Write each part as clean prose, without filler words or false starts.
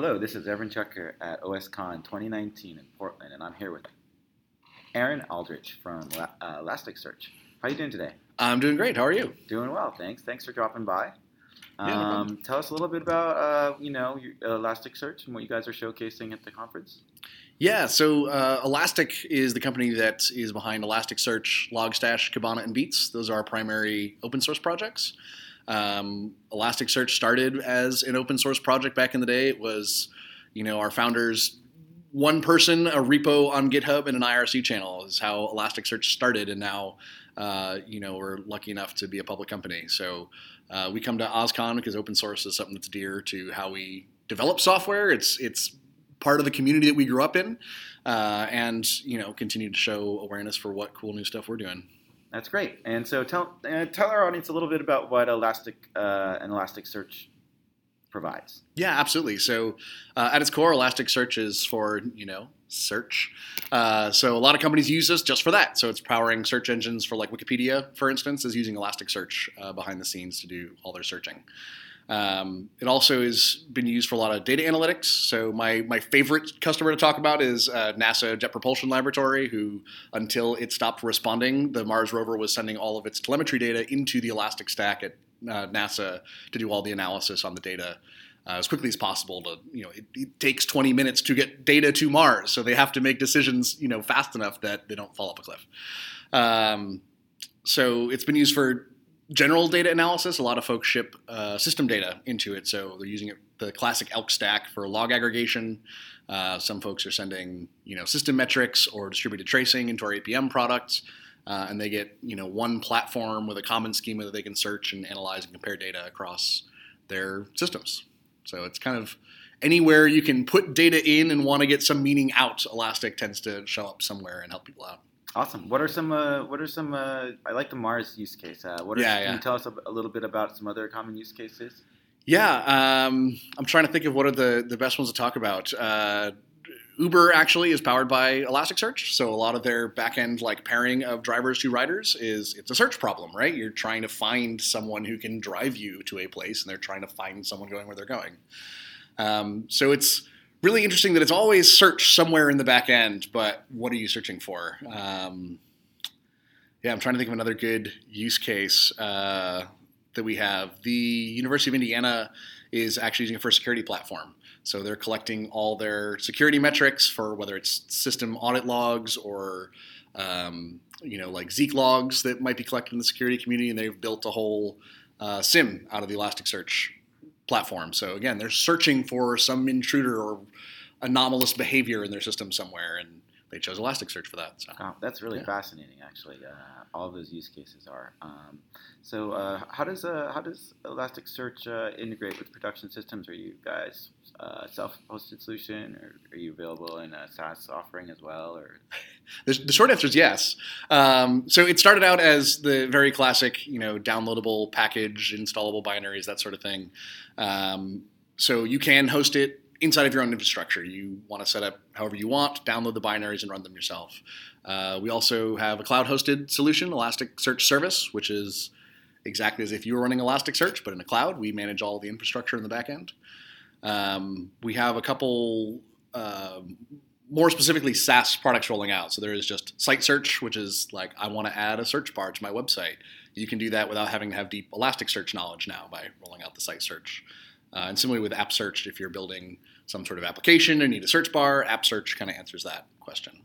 Hello, this is Evan Chucker at OSCon 2019 in Portland, and I'm here with Aaron Aldrich from Elasticsearch. How are you doing today? I'm doing great. How are you? Doing well, thanks. Thanks for dropping by. Yeah, no problem. Tell us a little bit about, your Elasticsearch and what you guys are showcasing at the conference. Yeah, so Elastic is the company that is behind Elasticsearch, Logstash, Kibana, and Beats. Those are our primary open source projects. Elasticsearch started as an open source project back in the day. It was, our founders, one person, a repo on GitHub, and an IRC channel is how Elasticsearch started. And now, we're lucky enough to be a public company. So we come to OSCon because open source is something that's dear to how we develop software. It's part of the community that we grew up in, and continue to show awareness for what cool new stuff we're doing. That's great. And so tell our audience a little bit about what and Elasticsearch provides. Yeah, absolutely. So at its core, Elasticsearch is for, search. So a lot of companies use this just for that. So it's powering search engines for like Wikipedia, for instance, is using Elasticsearch behind the scenes to do all their searching. It also has been used for a lot of data analytics. So my favorite customer to talk about is NASA Jet Propulsion Laboratory, who until it stopped responding, the Mars rover was sending all of its telemetry data into the Elastic Stack at NASA to do all the analysis on the data as quickly as possible. It takes 20 minutes to get data to Mars, so they have to make decisions fast enough that they don't fall off a cliff. So it's been used for general data analysis. A lot of folks ship system data into it, so they're using the classic ELK stack for log aggregation. Some folks are sending system metrics or distributed tracing into our APM products, and they get one platform with a common schema that they can search and analyze and compare data across their systems. So it's kind of anywhere you can put data in and want to get some meaning out, Elastic tends to show up somewhere and help people out. Awesome. What are some? I like the Mars use case. Can you tell us a little bit about some other common use cases? Yeah, I'm trying to think of what are the best ones to talk about. Uber actually is powered by Elasticsearch, so a lot of their backend pairing of drivers to riders it's a search problem, right? You're trying to find someone who can drive you to a place, and they're trying to find someone going where they're going. So it's really interesting that it's always search somewhere in the back end, but what are you searching for? I'm trying to think of another good use case that we have. The University of Indiana is actually using it for a security platform. So they're collecting all their security metrics for whether it's system audit logs or Zeek logs that might be collected in the security community, and they've built a whole SIM out of the Elasticsearch platform. So again, they're searching for some intruder or anomalous behavior in their system somewhere, and they chose Elasticsearch for that. So. Oh, that's really fascinating, actually. All of those use cases are. So how does Elasticsearch integrate with production systems? Are you guys self-hosted solution, or are you available in a SaaS offering as well? Or the short answer is yes. So it started out as the very classic, downloadable package, installable binaries, that sort of thing. So you can host it inside of your own infrastructure. You want to set up however you want, download the binaries, and run them yourself. We also have a cloud-hosted solution, Elasticsearch Service, which is exactly as if you were running Elasticsearch, but in a cloud. We manage all the infrastructure in the back end. We have a couple more specifically SaaS products rolling out. So there is just Site Search, which is I want to add a search bar to my website. You can do that without having to have deep Elasticsearch knowledge now by rolling out the Site Search. And similarly with App Search, if you're building some sort of application and need a search bar, App Search kind of answers that question.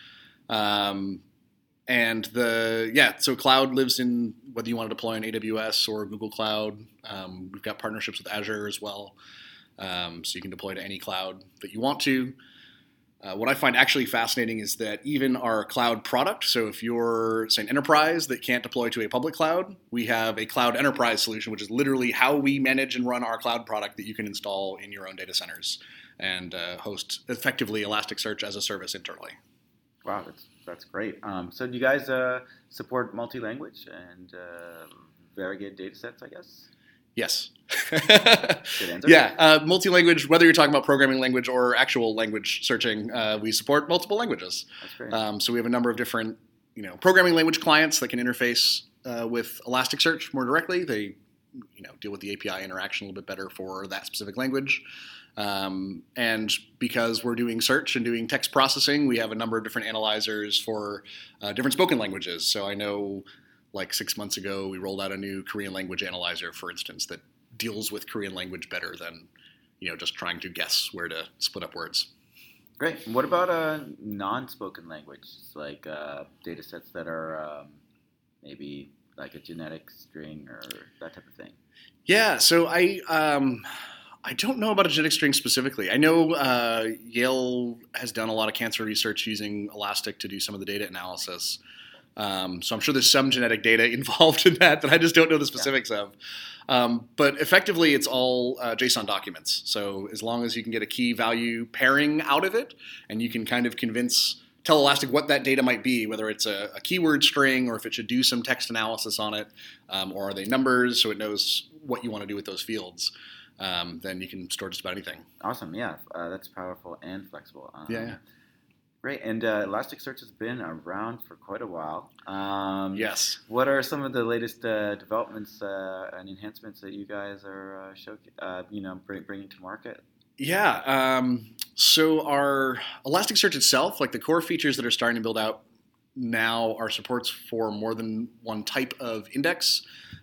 So cloud lives in whether you want to deploy on AWS or Google Cloud. We've got partnerships with Azure as well. So you can deploy to any cloud that you want to. What I find actually fascinating is that even our cloud product, so if you're, say, an enterprise that can't deploy to a public cloud, we have a cloud enterprise solution, which is literally how we manage and run our cloud product that you can install in your own data centers and host effectively Elasticsearch as a service internally. Wow, that's great. So do you guys support multi-language and variegated data sets, I guess? Yes. Good answer. Yeah. Multi-language, whether you're talking about programming language or actual language searching, we support multiple languages. That's great. So we have a number of different, programming language clients that can interface with Elasticsearch more directly. They, deal with the API interaction a little bit better for that specific language. And because we're doing search and doing text processing, we have a number of different analyzers for different spoken languages. So I know like 6 months ago, we rolled out a new Korean language analyzer, for instance, that deals with Korean language better than, just trying to guess where to split up words. Great. What about non-spoken language, like data sets that are maybe like a genetic string or that type of thing? Yeah, so I don't know about a genetic string specifically. I know Yale has done a lot of cancer research using Elastic to do some of the data analysis. So I'm sure there's some genetic data involved in that I just don't know the specifics of. But effectively, it's all JSON documents. So as long as you can get a key value pairing out of it, and you can kind of tell Elastic what that data might be, whether it's a keyword string or if it should do some text analysis on it, or are they numbers so it knows what you want to do with those fields, then you can store just about anything. Awesome. Yeah, that's powerful and flexible. Yeah. Great. And Elasticsearch has been around for quite a while. Yes. What are some of the latest developments and enhancements that you guys are bringing to market? Yeah. So our Elasticsearch itself, like the core features that are starting to build out now, are supports for more than one type of index.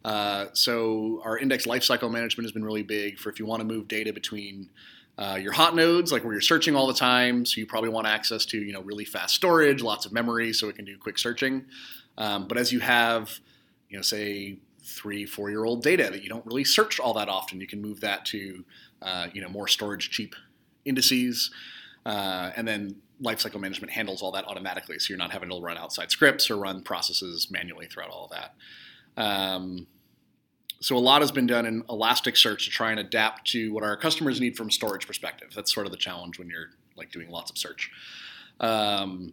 So our index lifecycle management has been really big for if you want to move data between your hot nodes, like where you're searching all the time. So you probably want access to, really fast storage, lots of memory, so it can do quick searching. But as you have, say 3-4-year-old data that you don't really search all that often, you can move that to, more storage cheap indices. And then lifecycle management handles all that automatically. So you're not having to run outside scripts or run processes manually throughout all of that. So a lot has been done in Elasticsearch to try and adapt to what our customers need from a storage perspective. That's sort of the challenge when you're like doing lots of search. All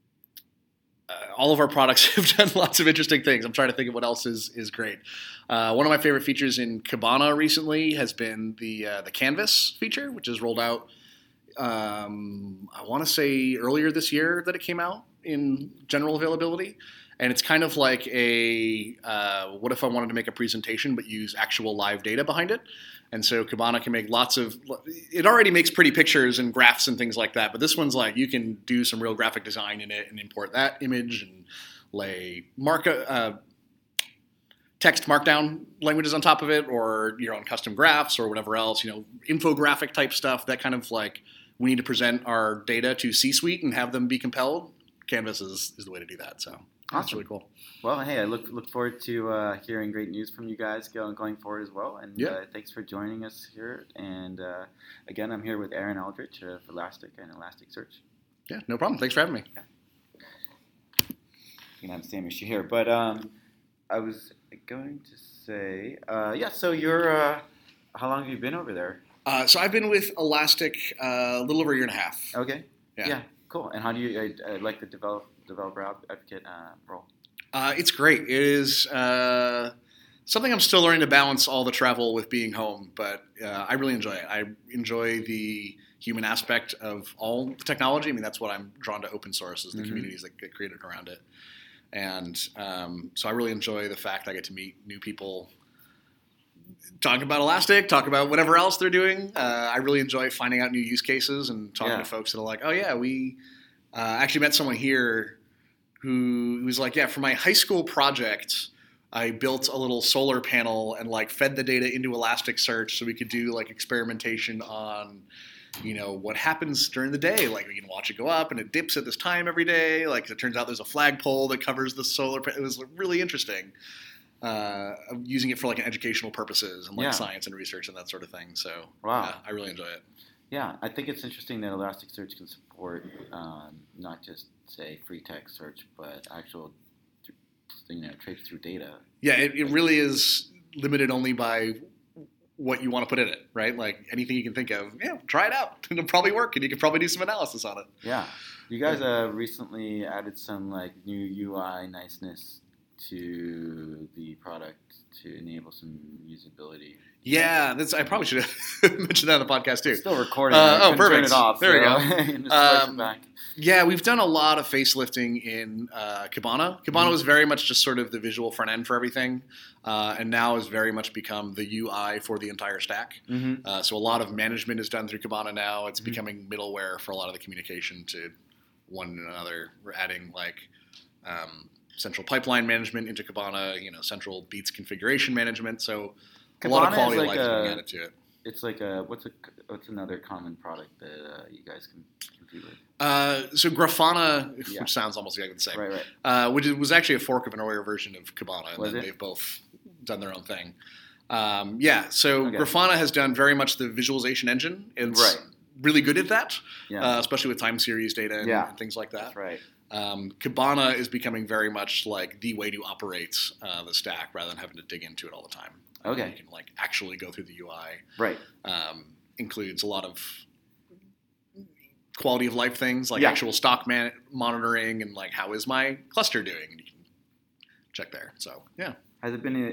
of our products have done lots of interesting things. I'm trying to think of what else is great. One of my favorite features in Kibana recently has been the Canvas feature, which is rolled out, I want to say earlier this year that it came out in general availability. And it's kind of like what if I wanted to make a presentation but use actual live data behind it? And so Kibana can make it already makes pretty pictures and graphs and things like that. But this one's like you can do some real graphic design in it and import that image and lay text markdown languages on top of it, or your own custom graphs or whatever else, infographic type stuff. That kind of like we need to present our data to C-suite and have them be compelled. Canvas is the way to do that. So. Awesome. That's really cool. Well, hey, I look forward to hearing great news from you guys going forward as well. And thanks for joining us here. And again, I'm here with Aaron Aldrich of Elastic and Elasticsearch. Yeah, no problem. Thanks for having me. Yeah. You can have the same issue here. But I was going to say, so you're, how long have you been over there? So I've been with Elastic a little over a year and a half. Okay. Yeah, cool. And how do you like the developer advocate role? It's great. It is something I'm still learning to balance all the travel with being home, but I really enjoy it. I enjoy the human aspect of all the technology. I mean, that's what I'm drawn to open source is the communities that get created around it. And so I really enjoy the fact I get to meet new people, talk about Elastic, talk about whatever else they're doing. I really enjoy finding out new use cases and talking to folks that are like, oh yeah, we actually met someone here who was like, for my high school project, I built a little solar panel and like fed the data into Elasticsearch so we could do like experimentation on, what happens during the day. Like we can watch it go up and it dips at this time every day. Like it turns out there's a flagpole that covers the solar panel. It was really interesting. Using it for like educational purposes and like science and research and that sort of thing. So I really enjoy it. Yeah, I think it's interesting that Elasticsearch can support not just say free text search, but actual trace through data. Yeah, it really is limited only by what you want to put in it, right? Like anything you can think of, try it out. It'll probably work, and you can probably do some analysis on it. Yeah, you guys recently added some like new UI niceness to the product to enable some usability. Yeah, I probably should have mentioned that on the podcast too. It's still recording. I couldn't perfect. Turn it off. There we go. Just flash it back. Yeah, we've done a lot of facelifting in Kibana. Kibana was very much just sort of the visual front end for everything, and now has very much become the UI for the entire stack. So a lot of management is done through Kibana now. It's becoming middleware for a lot of the communication to one another. We're adding central pipeline management into Kibana, central beats configuration management. So a lot of quality of life is being added to it. It's like what's another common product that you guys can compete with? So Grafana, which sounds almost exactly the same, right. Which was actually a fork of an earlier version of Kibana, and Was then it? they've both done their own thing. So Grafana has done very much the visualization engine. It's really good at that, especially with time series data and things like that. That's right. Kibana is becoming very much like the way to operate the stack rather than having to dig into it all the time. Okay. You can actually go through the UI. Right. Includes a lot of quality of life things like actual stock monitoring and how is my cluster doing, and you can check there. So Has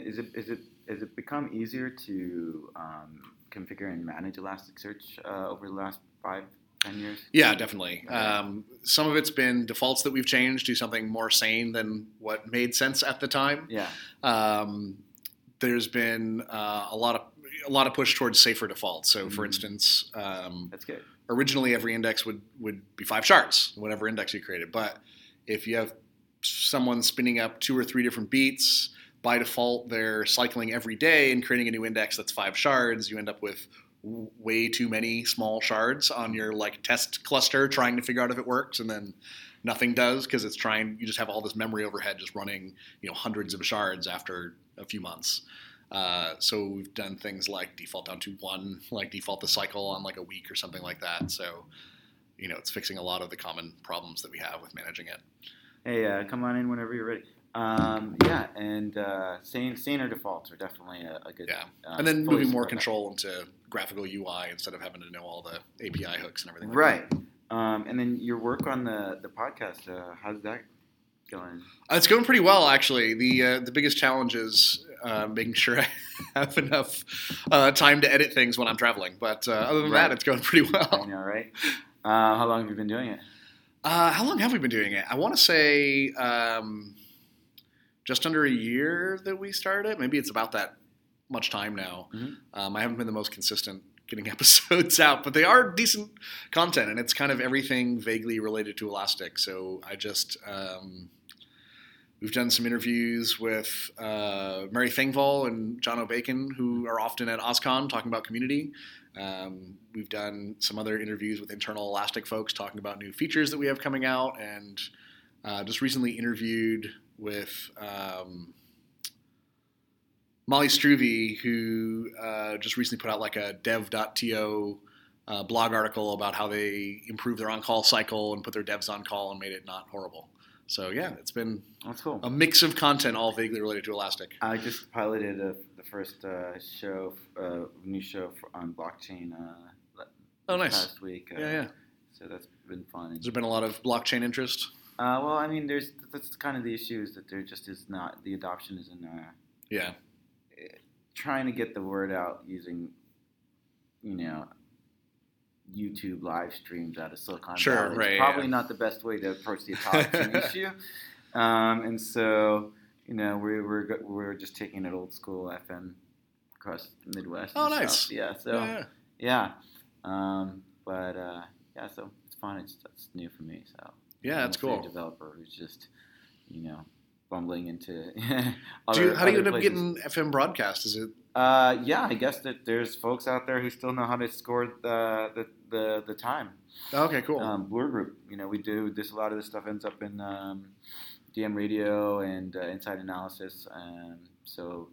it become easier to configure and manage Elasticsearch over the last 5-10 years? Yeah, definitely. Okay. Some of it's been defaults that we've changed to something more sane than what made sense at the time. Yeah. There's been a lot of push towards safer defaults. So, for instance, that's good. Originally, every index would be 5 shards, whatever index you created. But if you have someone spinning up 2 or 3 different beats, by default, they're cycling every day and creating a new index that's 5 shards. You end up with way too many small shards on your test cluster trying to figure out if it works, and then nothing does because you just have all this memory overhead just running hundreds of shards after a few months. So we've done things like default down to 1, default the cycle on a week or something like that. So it's fixing a lot of the common problems that we have with managing it. Hey, come on in whenever you're ready. Saner defaults are definitely a good. Yeah, and then moving more control into graphical UI instead of having to know all the API hooks and everything. Right. And then your work on the podcast, how's that going? It's going pretty well, actually. The biggest challenge is making sure I have enough time to edit things when I'm traveling. But other than that, it's going pretty well. I know, right? How long have you been doing it? How long have we been doing it? I want to say just under a year that we started it. Maybe it's about that much time now. I haven't been the most consistent getting episodes out, but they are decent content, and it's kind of everything vaguely related to Elastic. So I just we've done some interviews with Mary Thingvall and John O'Bacon, who are often at OSCON talking about community. We've done some other interviews with internal Elastic folks talking about new features that we have coming out, and just recently interviewed with Molly Struve, who just recently put out a dev.to blog article about how they improved their on-call cycle and put their devs on call and made it not horrible. So it's been That's cool. A mix of content all vaguely related to Elastic. I just piloted the first new show on blockchain nice. Past week. So that's been fun. Has there been a lot of blockchain interest? Well, I mean, that's kind of the issue is that there just is not, the adoption isn't trying to get the word out using, YouTube live streams out of Silicon Valley. It's probably not the best way to approach the adoption issue. And so, we're just taking it old school FM across the Midwest. Oh, nice. Stuff. Yeah. So, so it's fun. That's new for me. So that's cool. A developer who's just, bumbling into. How do you end up getting FM broadcast? Is it? I guess that there's folks out there who still know how to score the time. Okay, cool. Blur Group, we do this. A lot of this stuff ends up in DM Radio and Inside Analysis, so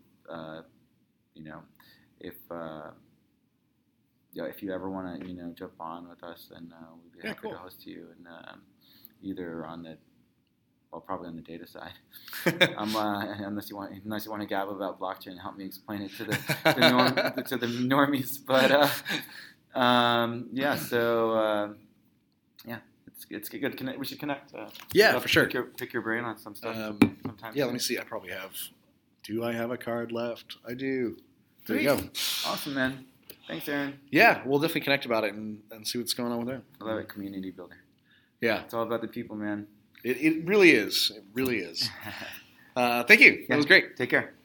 if you ever want to jump on with us, then we'd be happy to host you, and either on the probably on the data side. Unless you want to gab about blockchain and help me explain it to the normies. But it's good. Connect. We should connect. Yeah, for sure. Pick your brain on some stuff. Sometime. Yeah, let me see. I probably have. Do I have a card left? I do. There you go. Awesome, man. Thanks, Aaron. Yeah, we'll definitely connect about it and see what's going on with that. I love it. Community builder. Yeah. It's all about the people, man. It really is. It really is. Thank you. That was great. Take care.